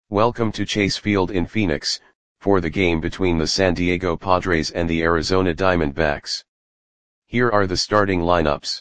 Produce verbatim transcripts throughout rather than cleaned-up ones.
Welcome to Chase Field in Phoenix, for the game between the San Diego Padres and the Arizona Diamondbacks. Here are the starting lineups.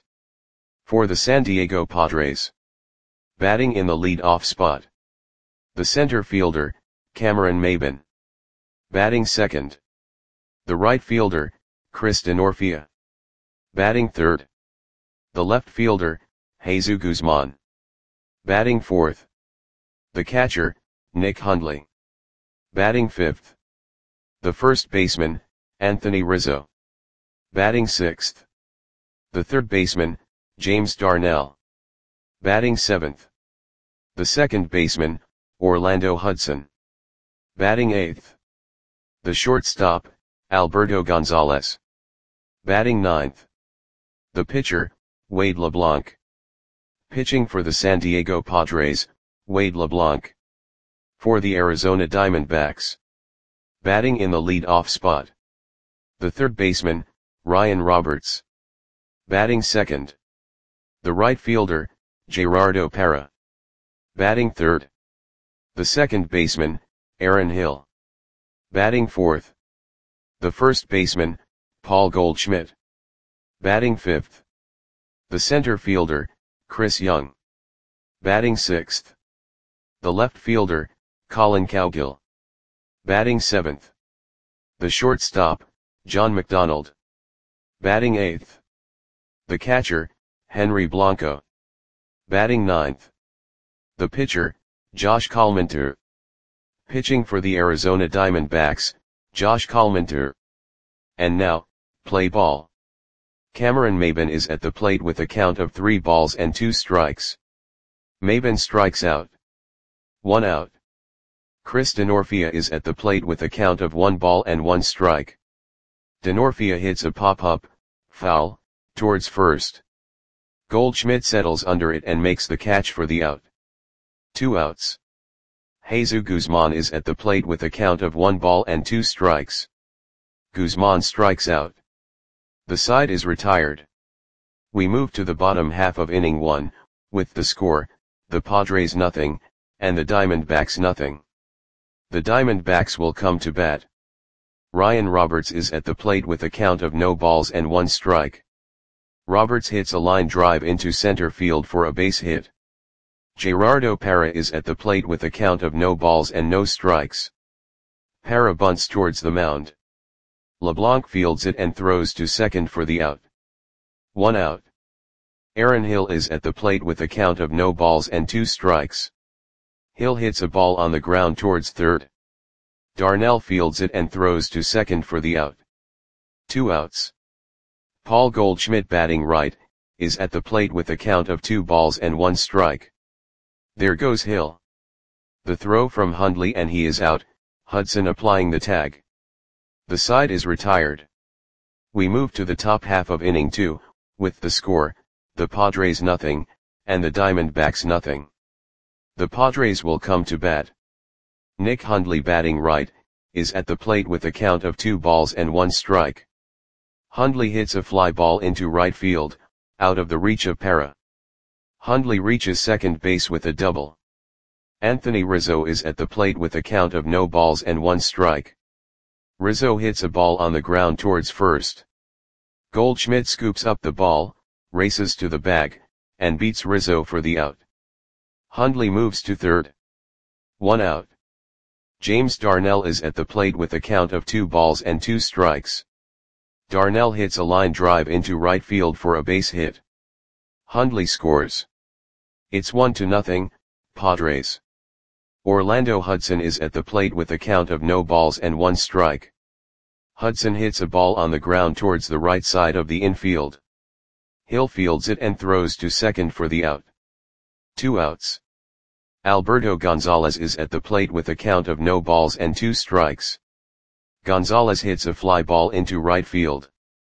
For the San Diego Padres. Batting in the lead-off spot. The center fielder, Cameron Maybin. Batting second. The right fielder, Chris Denorfia. Batting third. The left fielder, Jesus Guzman. Batting fourth. The catcher, Nick Hundley. Batting fifth. The first baseman, Anthony Rizzo. Batting sixth. The third baseman, James Darnell. Batting seventh. The second baseman, Orlando Hudson. Batting eighth. The shortstop, Alberto Gonzalez. Batting ninth. The pitcher, Wade LeBlanc. Pitching for the San Diego Padres, Wade LeBlanc. For the Arizona Diamondbacks. Batting in the lead-off spot. The third baseman, Ryan Roberts. Batting second. The right fielder, Gerardo Parra. Batting third. The second baseman, Aaron Hill. Batting fourth. The first baseman, Paul Goldschmidt. Batting fifth. The center fielder, Chris Young. Batting sixth. The left fielder, Colin Cowgill. Batting seventh. The shortstop, John McDonald. Batting eighth. The catcher, Henry Blanco. Batting ninth. The pitcher, Josh Collmenter. Pitching for the Arizona Diamondbacks, Josh Collmenter. And now, play ball. Cameron Maybin is at the plate with a count of three balls and two strikes. Maybin strikes out. One out. Chris Denorfia is at the plate with a count of one ball and one strike. Denorfia hits a pop-up, foul, towards first. Goldschmidt settles under it and makes the catch for the out. Two outs. Jesus Guzman is at the plate with a count of one ball and two strikes. Guzman strikes out. The side is retired. We move to the bottom half of inning one, with the score, the Padres nothing, and the Diamondbacks nothing. The Diamondbacks will come to bat. Ryan Roberts is at the plate with a count of no balls and one strike. Roberts hits a line drive into center field for a base hit. Gerardo Parra is at the plate with a count of no balls and no strikes. Parra bunts towards the mound. LeBlanc fields it and throws to second for the out. One out. Aaron Hill is at the plate with a count of no balls and two strikes. Hill hits a ball on the ground towards third. Darnell fields it and throws to second for the out. Two outs. Paul Goldschmidt, batting right, is at the plate with a count of two balls and one strike. There goes Hill. The throw from Hundley and he is out, Hudson applying the tag. The side is retired. We move to the top half of inning two, with the score, the Padres nothing, and the Diamondbacks nothing. The Padres will come to bat. Nick Hundley, batting right, is at the plate with a count of two balls and one strike. Hundley hits a fly ball into right field, out of the reach of Parra. Hundley reaches second base with a double. Anthony Rizzo is at the plate with a count of no balls and one strike. Rizzo hits a ball on the ground towards first. Goldschmidt scoops up the ball, races to the bag, and beats Rizzo for the out. Hundley moves to third. One out. James Darnell is at the plate with a count of two balls and two strikes. Darnell hits a line drive into right field for a base hit. Hundley scores. It's one to nothing, Padres. Orlando Hudson is at the plate with a count of no balls and one strike. Hudson hits a ball on the ground towards the right side of the infield. Hill fields it and throws to second for the out. Two outs. Alberto Gonzalez is at the plate with a count of no balls and two strikes. Gonzalez hits a fly ball into right field.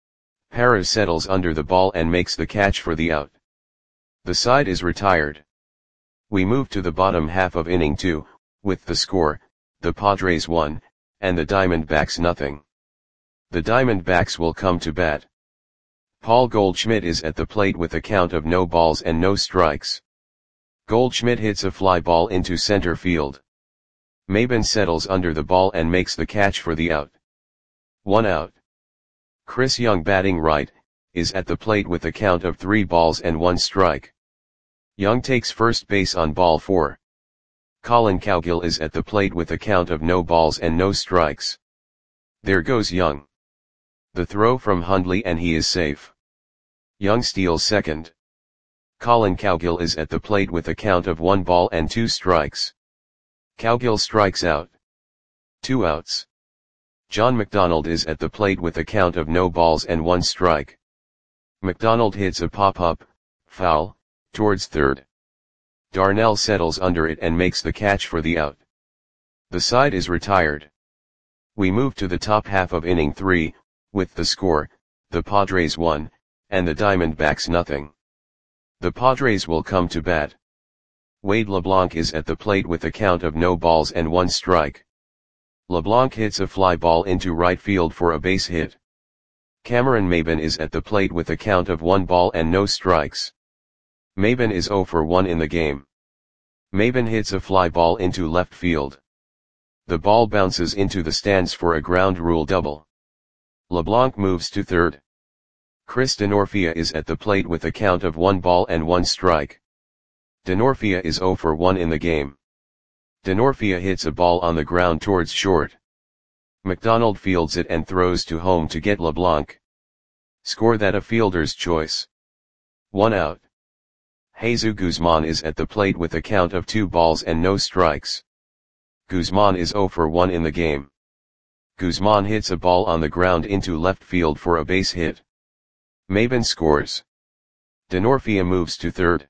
Parra settles under the ball and makes the catch for the out. The side is retired. We move to the bottom half of inning two, with the score, the Padres one, and the Diamondbacks nothing. The Diamondbacks will come to bat. Paul Goldschmidt is at the plate with a count of no balls and no strikes. Goldschmidt hits a fly ball into center field. Mabin settles under the ball and makes the catch for the out. One out. Chris Young, batting right, is at the plate with a count of three balls and one strike. Young takes first base on ball four. Colin Cowgill is at the plate with a count of no balls and no strikes. There goes Young. The throw from Hundley and he is safe. Young steals second. Colin Cowgill is at the plate with a count of one ball and two strikes. Cowgill strikes out. Two outs. John McDonald is at the plate with a count of no balls and one strike. McDonald hits a pop-up, foul, towards third. Darnell settles under it and makes the catch for the out. The side is retired. We move to the top half of inning three, with the score, the Padres one, and the Diamondbacks nothing. The Padres will come to bat. Wade LeBlanc is at the plate with a count of no balls and one strike. LeBlanc hits a fly ball into right field for a base hit. Cameron Maybin is at the plate with a count of one ball and no strikes. Maybin is zero for one in the game. Maybin hits a fly ball into left field. The ball bounces into the stands for a ground rule double. LeBlanc moves to third. Chris Denorfia is at the plate with a count of one ball and one strike. Denorfia is zero for one in the game. Denorfia hits a ball on the ground towards short. McDonald fields it and throws to home to get LeBlanc. Score that a fielder's choice. One out. Jesus Guzman is at the plate with a count of two balls and no strikes. Guzman is zero for one in the game. Guzman hits a ball on the ground into left field for a base hit. Maybin scores. Denorfia moves to third.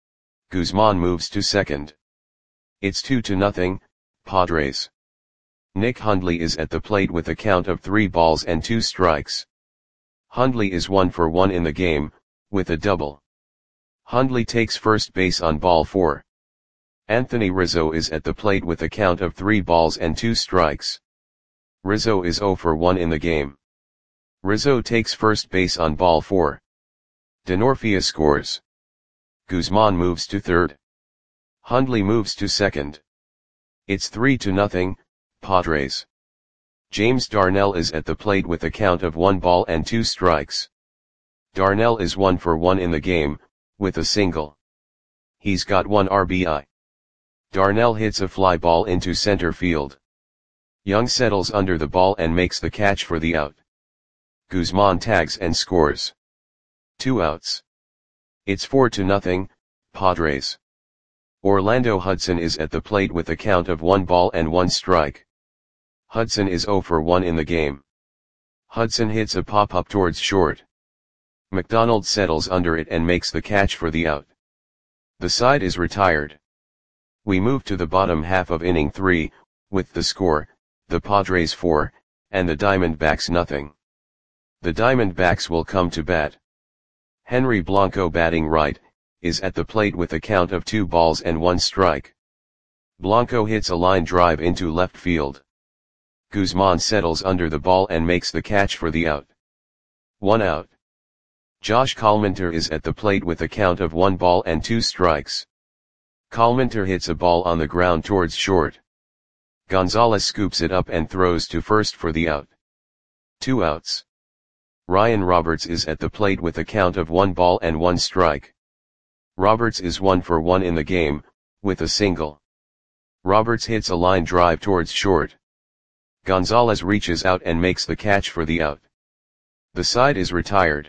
Guzman moves to second. It's two to nothing, Padres. Nick Hundley is at the plate with a count of three balls and two strikes. Hundley is one for one in the game, with a double. Hundley takes first base on ball four. Anthony Rizzo is at the plate with a count of three balls and two strikes. Rizzo is zero for one in the game. Rizzo takes first base on ball four. Denorfia scores. Guzman moves to third. Hundley moves to second. It's three to nothing, Padres. James Darnell is at the plate with a count of one ball and two strikes. Darnell is one for one in the game, with a single. He's got one R B I. Darnell hits a fly ball into center field. Young settles under the ball and makes the catch for the out. Guzman tags and scores. Two outs. It's four to nothing, Padres. Orlando Hudson is at the plate with a count of one ball and one strike. Hudson is zero for one in the game. Hudson hits a pop-up towards short. McDonald settles under it and makes the catch for the out. The side is retired. We move to the bottom half of inning three, with the score, the Padres four, and the Diamondbacks nothing. The Diamondbacks will come to bat. Henry Blanco, batting right, is at the plate with a count of two balls and one strike. Blanco hits a line drive into left field. Guzman settles under the ball and makes the catch for the out. One out. Josh Collminter is at the plate with a count of one ball and two strikes. Collminter hits a ball on the ground towards short. Gonzalez scoops it up and throws to first for the out. Two outs. Ryan Roberts is at the plate with a count of one ball and one strike. Roberts is one for one in the game, with a single. Roberts hits a line drive towards short. Gonzalez reaches out and makes the catch for the out. The side is retired.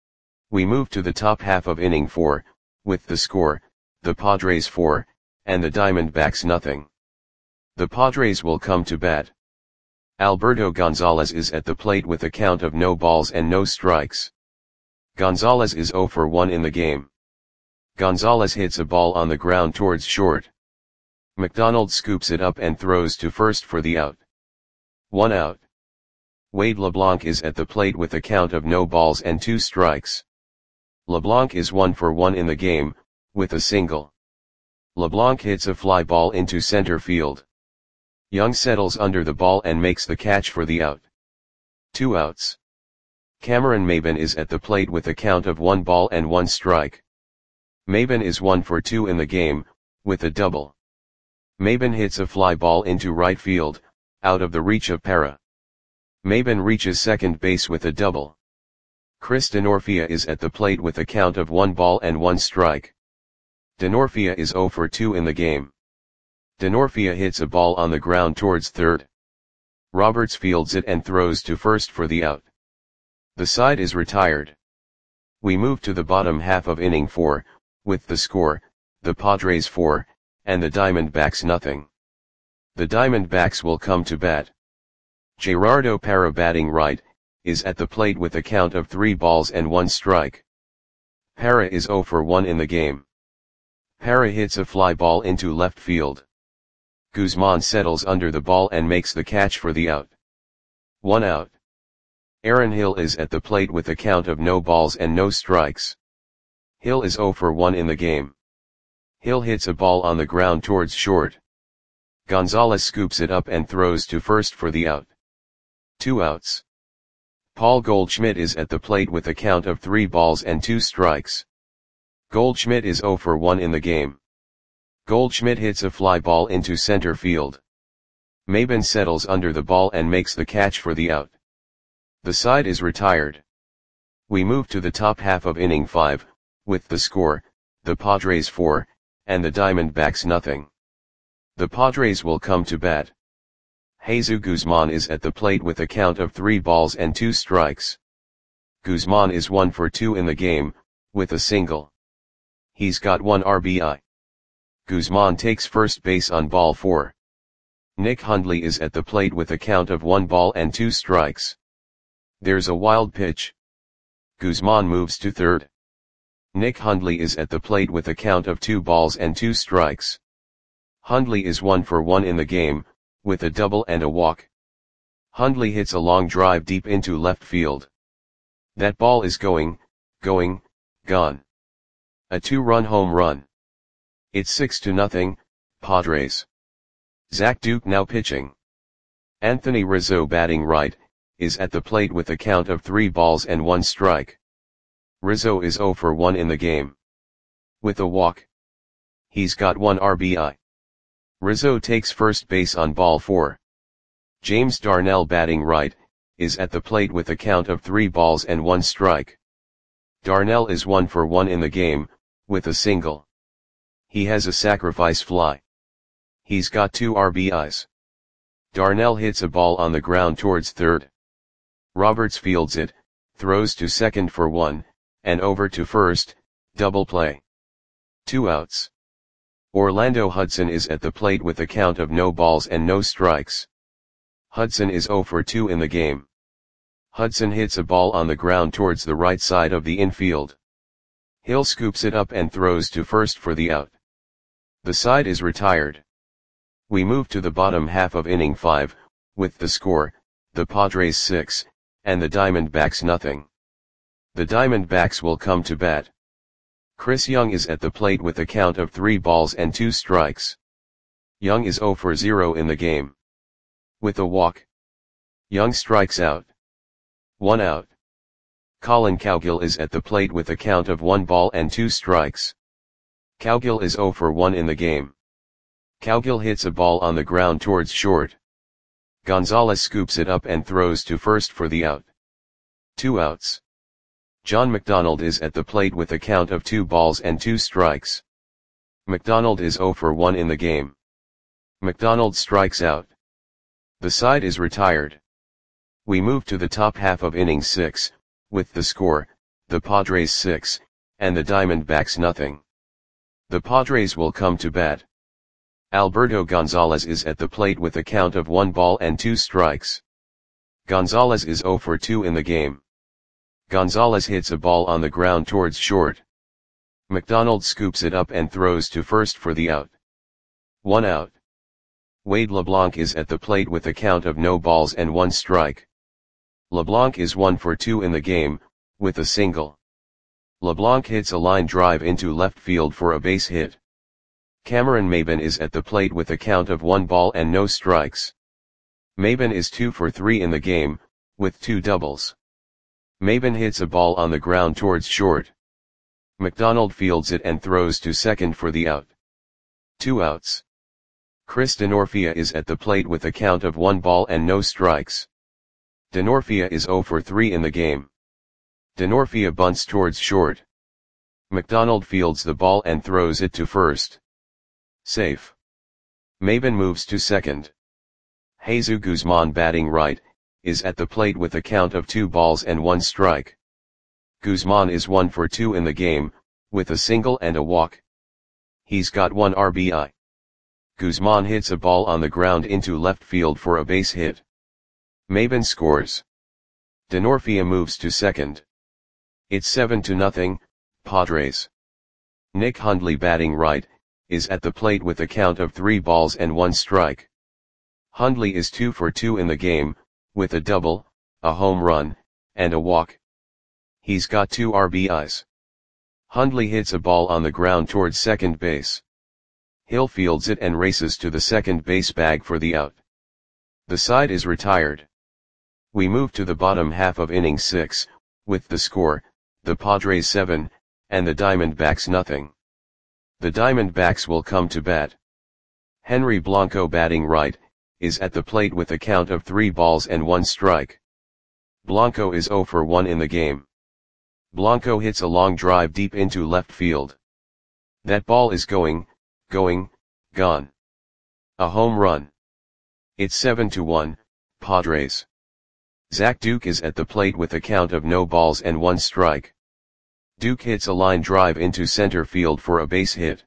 We move to the top half of inning four, with the score, the Padres four, and the Diamondbacks nothing. The Padres will come to bat. Alberto Gonzalez is at the plate with a count of no balls and no strikes. Gonzalez is zero for one in the game. Gonzalez hits a ball on the ground towards short. McDonald scoops it up and throws to first for the out. One out. Wade LeBlanc is at the plate with a count of no balls and two strikes. LeBlanc is one for one in the game, with a single. LeBlanc hits a fly ball into center field. Young settles under the ball and makes the catch for the out. Two outs. Cameron Maybin is at the plate with a count of one ball and one strike. Maybin is one for two in the game, with a double. Mabon hits a fly ball into right field, out of the reach of Parra. Mabon reaches second base with a double. Chris Denorfia is at the plate with a count of one ball and one strike. Denorfia is zero for two in the game. Denorfia hits a ball on the ground towards third. Roberts fields it and throws to first for the out. The side is retired. We move to the bottom half of inning four, with the score, the Padres four, and the Diamondbacks nothing. The Diamondbacks will come to bat. Gerardo Parra, batting right, is at the plate with a count of three balls and one strike. Parra is zero for one in the game. Parra hits a fly ball into left field. Guzman settles under the ball and makes the catch for the out. One out. Aaron Hill is at the plate with a count of no balls and no strikes. Hill is zero for one in the game. Hill hits a ball on the ground towards short. Gonzalez scoops it up and throws to first for the out. Two outs. Paul Goldschmidt is at the plate with a count of three balls and two strikes. Goldschmidt is zero for one in the game. Goldschmidt hits a fly ball into center field. Mabon settles under the ball and makes the catch for the out. The side is retired. We move to the top half of inning five, with the score, the Padres four, and the Diamondbacks nothing. The Padres will come to bat. Jesus Guzman is at the plate with a count of three balls and two strikes. Guzman is one for two in the game, with a single. He's got one R B I. Guzman takes first base on ball four. Nick Hundley is at the plate with a count of one ball and two strikes. There's a wild pitch. Guzman moves to third. Nick Hundley is at the plate with a count of two balls and two strikes. Hundley is one for one in the game, with a double and a walk. Hundley hits a long drive deep into left field. That ball is going, going, gone. A two-run home run. It's six to nothing, Padres. Zach Duke now pitching. Anthony Rizzo, batting right, is at the plate with a count of three balls and one strike. Rizzo is zero for one in the game. With a walk. He's got one R B I. Rizzo takes first base on ball four. James Darnell, batting right, is at the plate with a count of three balls and one strike. Darnell is one for one in the game, with a single. He has a sacrifice fly. He's got two R B Is. Darnell hits a ball on the ground towards third. Roberts fields it, throws to second for one, and over to first, double play. Two outs. Orlando Hudson is at the plate with a count of no balls and no strikes. Hudson is zero for two in the game. Hudson hits a ball on the ground towards the right side of the infield. Hill scoops it up and throws to first for the out. The side is retired. We move to the bottom half of inning five, with the score, the Padres six, and the Diamondbacks nothing. The Diamondbacks will come to bat. Chris Young is at the plate with a count of three balls and two strikes. Young is zero for zero in the game. With a walk. Young strikes out. One out. Colin Cowgill is at the plate with a count of one ball and two strikes. Cowgill is zero for one in the game. Cowgill hits a ball on the ground towards short. Gonzalez scoops it up and throws to first for the out. Two outs. John McDonald is at the plate with a count of two balls and two strikes. McDonald is zero for one in the game. McDonald strikes out. The side is retired. We move to the top half of inning six, with the score, the Padres six, and the Diamondbacks nothing. The Padres will come to bat. Alberto Gonzalez is at the plate with a count of one ball and two strikes. Gonzalez is zero for two in the game. Gonzalez hits a ball on the ground towards short. McDonald scoops it up and throws to first for the out. One out. Wade LeBlanc is at the plate with a count of no balls and one strike. LeBlanc is one for two in the game, with a single. LeBlanc hits a line drive into left field for a base hit. Cameron Mabon is at the plate with a count of one ball and no strikes. Mabon is two for three in the game, with two doubles. Mabon hits a ball on the ground towards short. McDonald fields it and throws to second for the out. Two outs. Chris Denorfia is at the plate with a count of one ball and no strikes. Denorfia is zero for three in the game. Denorfia bunts towards short. McDonald fields the ball and throws it to first. Safe. Maben moves to second. Jesus Guzman, batting right, is at the plate with a count of two balls and one strike. Guzman is one for two in the game, with a single and a walk. He's got one R B I. Guzman hits a ball on the ground into left field for a base hit. Maben scores. Denorfia moves to second. It's seven to nothing, Padres. Nick Hundley, batting right, is at the plate with a count of three balls and one strike. Hundley is two for two in the game, with a double, a home run, and a walk. He's got two R B Is. Hundley hits a ball on the ground towards second base. Hill fields it and races to the second base bag for the out. The side is retired. We move to the bottom half of inning six, with the score, the Padres seven, and the Diamondbacks nothing. The Diamondbacks will come to bat. Henry Blanco, batting right, is at the plate with a count of three balls and one strike. Blanco is zero for one in the game. Blanco hits a long drive deep into left field. That ball is going, going, gone. A home run. It's seven to one, Padres. Zach Duke is at the plate with a count of no balls and one strike. Duke hits a line drive into center field for a base hit.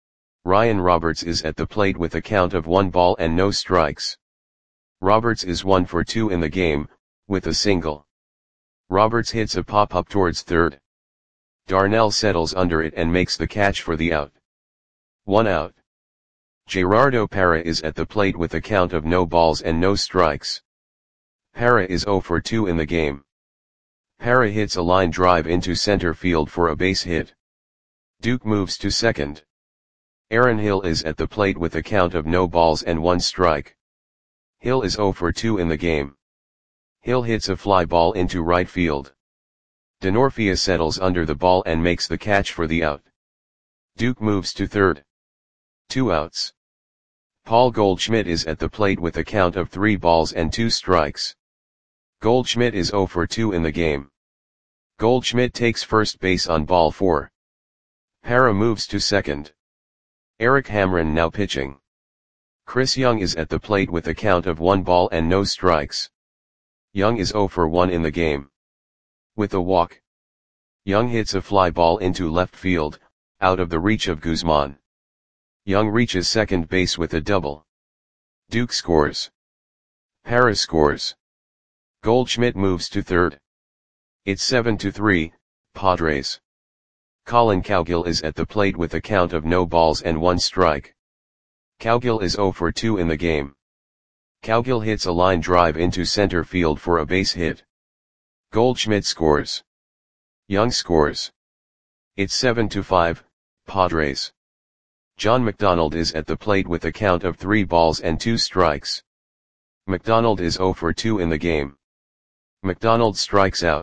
Ryan Roberts is at the plate with a count of one ball and no strikes. Roberts is one for two in the game, with a single. Roberts hits a pop-up towards third. Darnell settles under it and makes the catch for the out. One out. Gerardo Parra is at the plate with a count of no balls and no strikes. Parra is zero for two in the game. Parra hits a line drive into center field for a base hit. Duke moves to second. Aaron Hill is at the plate with a count of no balls and one strike. Hill is zero for two in the game. Hill hits a fly ball into right field. Denorfia settles under the ball and makes the catch for the out. Duke moves to third. Two outs. Paul Goldschmidt is at the plate with a count of three balls and two strikes. Goldschmidt is zero for two in the game. Goldschmidt takes first base on ball four. Parra moves to second. Eric Hamren now pitching. Chris Young is at the plate with a count of one ball and no strikes. Young is zero for one in the game. With a walk. Young hits a fly ball into left field, out of the reach of Guzman. Young reaches second base with a double. Duke scores. Parra scores. Goldschmidt moves to third. It's seven to three, Padres. Colin Cowgill is at the plate with a count of no balls and one strike. Cowgill is zero for two in the game. Cowgill hits a line drive into center field for a base hit. Goldschmidt scores. Young scores. It's seven to five, Padres. John McDonald is at the plate with a count of three balls and two strikes. McDonald is zero for two in the game. McDonald strikes out.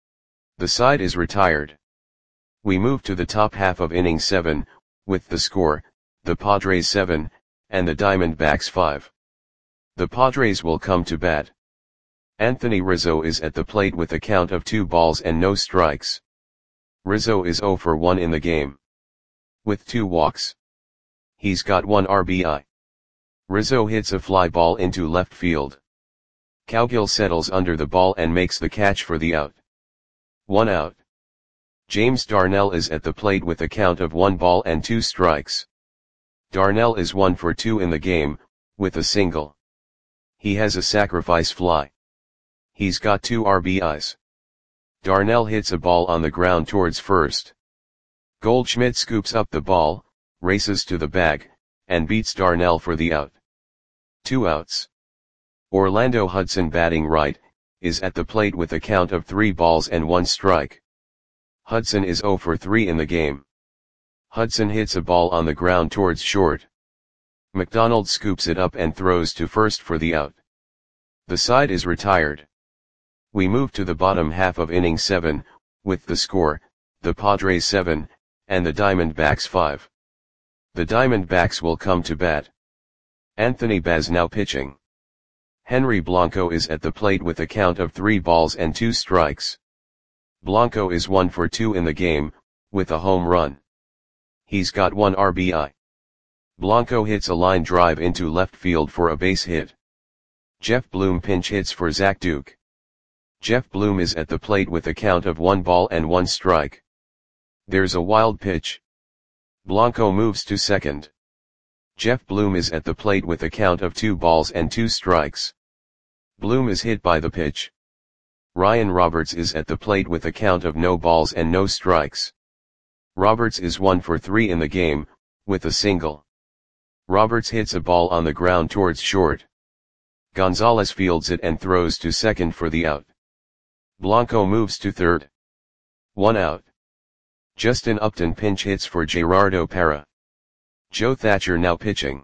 The side is retired. We move to the top half of inning seven, with the score, the Padres seven, and the Diamondbacks five. The Padres will come to bat. Anthony Rizzo is at the plate with a count of two balls and no strikes. Rizzo is zero for one in the game. With two walks. He's got one R B I. Rizzo hits a fly ball into left field. Cowgill settles under the ball and makes the catch for the out. One out. James Darnell is at the plate with a count of one ball and two strikes. Darnell is one for two in the game, with a single. He has a sacrifice fly. He's got two R B Is. Darnell hits a ball on the ground towards first. Goldschmidt scoops up the ball, races to the bag, and beats Darnell for the out. Two outs. Orlando Hudson, batting right, is at the plate with a count of three balls and one strike. Hudson is zero for three in the game. Hudson hits a ball on the ground towards short. McDonald scoops it up and throws to first for the out. The side is retired. We move to the bottom half of inning seven, with the score, the Padres seven, and the Diamondbacks five. The Diamondbacks will come to bat. Anthony Baz now pitching. Henry Blanco is at the plate with a count of three balls and two strikes. Blanco is one for two in the game, with a home run. He's got one R B I. Blanco hits a line drive into left field for a base hit. Jeff Bloom pinch hits for Zach Duke. Jeff Bloom is at the plate with a count of one ball and one strike. There's a wild pitch. Blanco moves to second. Jeff Bloom is at the plate with a count of two balls and two strikes. Bloom is hit by the pitch. Ryan Roberts is at the plate with a count of no balls and no strikes. Roberts is one for three in the game, with a single. Roberts hits a ball on the ground towards short. Gonzalez fields it and throws to second for the out. Blanco moves to third. One out. Justin Upton pinch hits for Gerardo Parra. Joe Thatcher now pitching.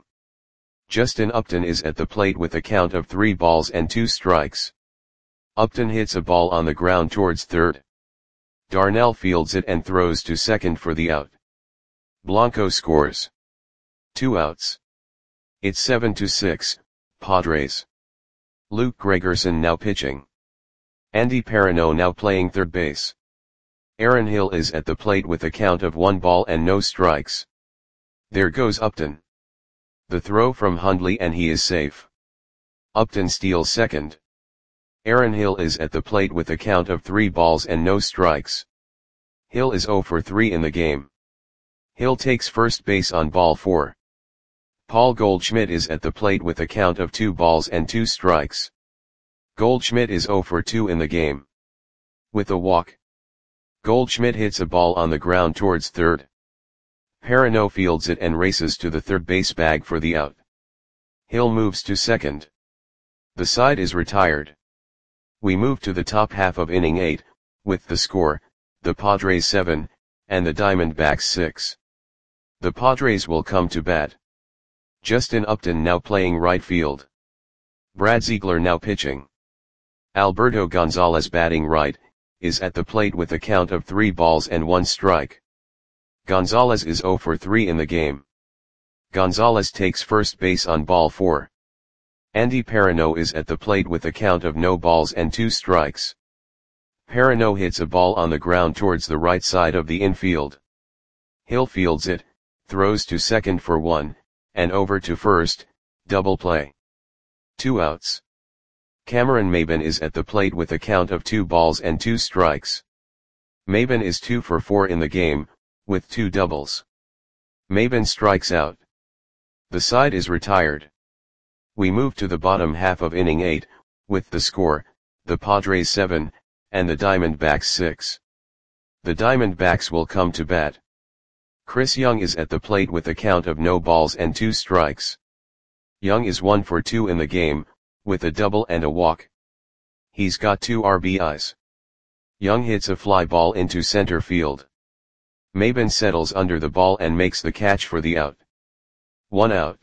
Justin Upton is at the plate with a count of three balls and two strikes. Upton hits a ball on the ground towards third. Darnell fields it and throws to second for the out. Blanco scores. Two outs. It's seven to six, Padres. Luke Gregerson now pitching. Andy Perino now playing third base. Aaron Hill is at the plate with a count of one ball and no strikes. There goes Upton. The throw from Hundley and he is safe. Upton steals second. Aaron Hill is at the plate with a count of three balls and no strikes. Hill is zero for three in the game. Hill takes first base on ball four. Paul Goldschmidt is at the plate with a count of two balls and two strikes. Goldschmidt is zero for two in the game. With a walk. Goldschmidt hits a ball on the ground towards third. Perino fields it and races to the third base bag for the out. Hill moves to second. The side is retired. We move to the top half of inning eight, with the score, the Padres seven, and the Diamondbacks six. The Padres will come to bat. Justin Upton now playing right field. Brad Ziegler now pitching. Alberto Gonzalez batting right, is at the plate with a count of three balls and one strike. Gonzalez is zero for three in the game. Gonzalez takes first base on ball four. Andy Perino is at the plate with a count of no balls and two strikes. Perino hits a ball on the ground towards the right side of the infield. Hill fields it, throws to second for one, and over to first, double play. Two outs. Cameron Maybin is at the plate with a count of two balls and two strikes. Maybin is two for four in the game, with two doubles. Maybin strikes out. The side is retired. We move to the bottom half of inning eight, with the score, the Padres seven, and the Diamondbacks six. The Diamondbacks will come to bat. Chris Young is at the plate with a count of no balls and two strikes. Young is one for two in the game, with a double and a walk. He's got two R B Is. Young hits a fly ball into center field. Maybin settles under the ball and makes the catch for the out. One out.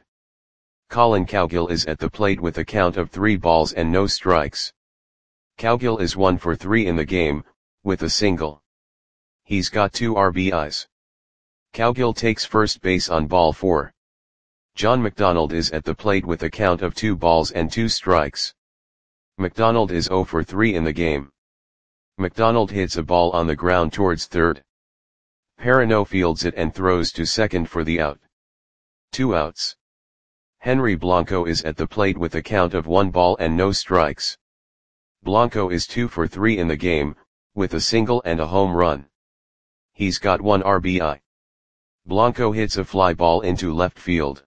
Colin Cowgill is at the plate with a count of three balls and no strikes. Cowgill is one for three in the game, with a single. He's got two R B Is. Cowgill takes first base on ball four. John McDonald is at the plate with a count of two balls and two strikes. McDonald is zero for three in the game. McDonald hits a ball on the ground towards third. Perino fields it and throws to second for the out. Two outs. Henry Blanco is at the plate with a count of one ball and no strikes. Blanco is two for three in the game, with a single and a home run. He's got one R B I. Blanco hits a fly ball into left field.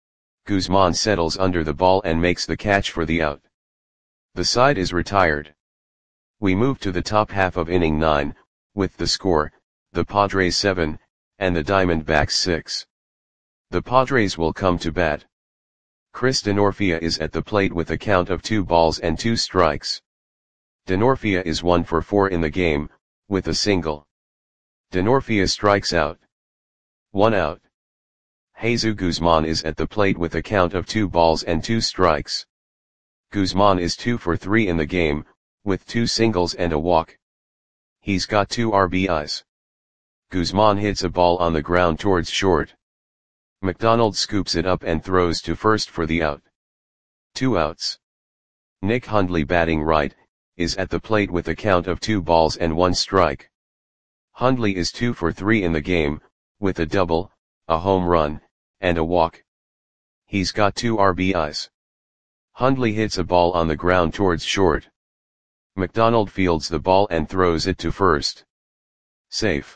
Guzman settles under the ball and makes the catch for the out. The side is retired. We move to the top half of inning nine, with the score, the Padres seven, and the Diamondbacks six. The Padres will come to bat. Chris Denorfia is at the plate with a count of two balls and two strikes. Denorfia is one for four in the game, with a single. Denorfia strikes out. One out. Jesus Guzman is at the plate with a count of two balls and two strikes. Guzman is two for three in the game, with two singles and a walk. He's got two R B Is. Guzman hits a ball on the ground towards short. McDonald scoops it up and throws to first for the out. Two outs. Nick Hundley, batting right, is at the plate with a count of two balls and one strike. Hundley is two for three in the game, with a double, a home run, and a walk. He's got two R B Is. Hundley hits a ball on the ground towards short. McDonald fields the ball and throws it to first. Safe.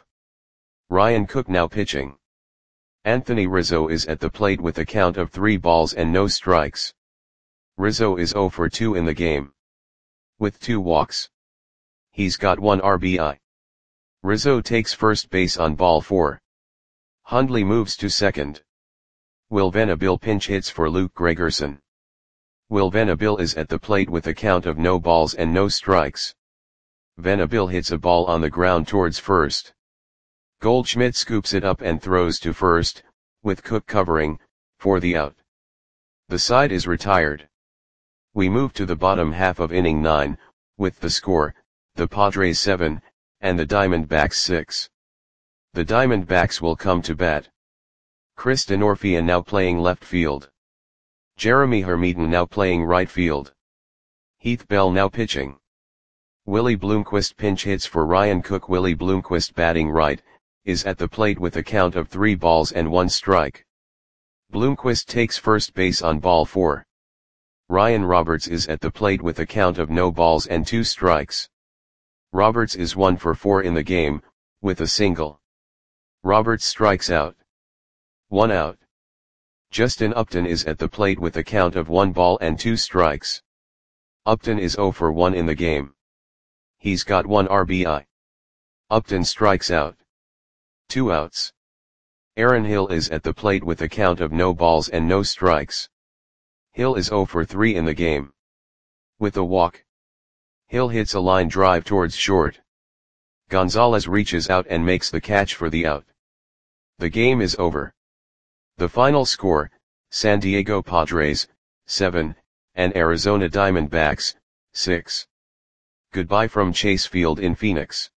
Ryan Cook now pitching. Anthony Rizzo is at the plate with a count of three balls and no strikes. Rizzo is zero for two in the game, with two walks. He's got one R B I. Rizzo takes first base on ball four. Hundley moves to second. Will Venable pinch hits for Luke Gregerson. Will Venable is at the plate with a count of no balls and no strikes. Venable hits a ball on the ground towards first. Goldschmidt scoops it up and throws to first, with Cook covering, for the out. The side is retired. We move to the bottom half of inning nine, with the score, the Padres seven, and the Diamondbacks six. The Diamondbacks will come to bat. Chris Denorfia now playing left field. Jeremy Hermiton now playing right field. Heath Bell now pitching. Willie Bloomquist pinch hits for Ryan Cook. Willie Bloomquist, batting right, is at the plate with a count of three balls and one strike. Bloomquist takes first base on ball four. Ryan Roberts is at the plate with a count of no balls and two strikes. Roberts is one for four in the game, with a single. Roberts strikes out. One out. Justin Upton is at the plate with a count of one ball and two strikes. Upton is zero for one in the game. He's got one R B I. Upton strikes out. Two outs. Aaron Hill is at the plate with a count of no balls and no strikes. Hill is zero for three in the game, with a walk. Hill hits a line drive towards short. Gonzalez reaches out and makes the catch for the out. The game is over. The final score, San Diego Padres, seven, and Arizona Diamondbacks, six. Goodbye from Chase Field in Phoenix.